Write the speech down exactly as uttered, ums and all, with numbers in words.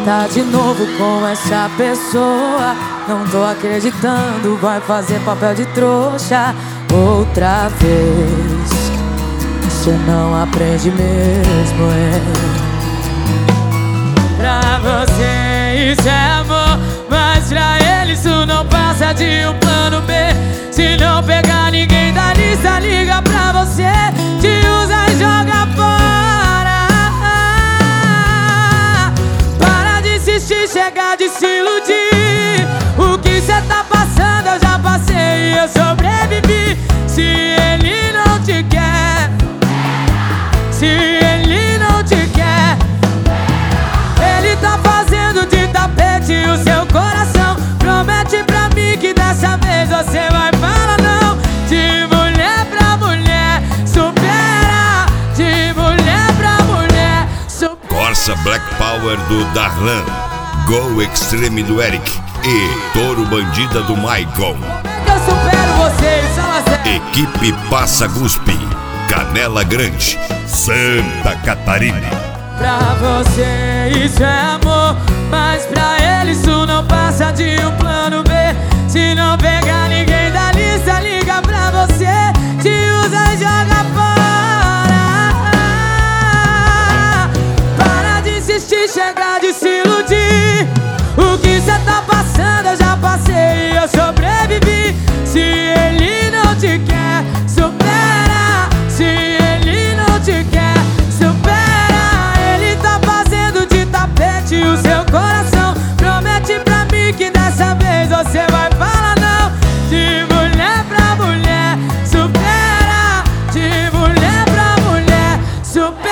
tá de novo com essa pessoa. Não tô acreditando, vai fazer papel de trouxa outra vez. Você não aprende mesmo, é. Pra você isso é amor, mas pra ele isso não passa de um plano B. Se não pegar ninguém da lista, liga pra você, te usa e joga fora. Para de insistir, chega de se iludir. O que cê tá passando eu já passei e eu sobrevivi. Se ele não te quer, se ele não te quer, ele tá fazendo de tapete o seu coração. Promete pra mim que dessa vez você vai falar não. De mulher pra mulher, supera. De mulher pra mulher, supera. Corsa Black Power do Darlan, Go Extreme do Eric e Touro Bandida do Michael. Eu supero vocês, Salazar. Equipe Passa Guspe, Canela Grande, Santa Catarina. Pra você isso é amor, mas pra ele isso não passa de um plano B. Se não pegar ninguém da lista, liga pra você, te usa e joga fora. Para de insistir, chega de se iludir. O que cê tá passando eu já passei e eu sobrevivi. Se ele não te quer, supera. Se ele não te quer, supera. Ele tá fazendo de tapete o seu coração. Promete pra mim que dessa vez você vai falar não. De mulher pra mulher, supera. De mulher pra mulher, supera.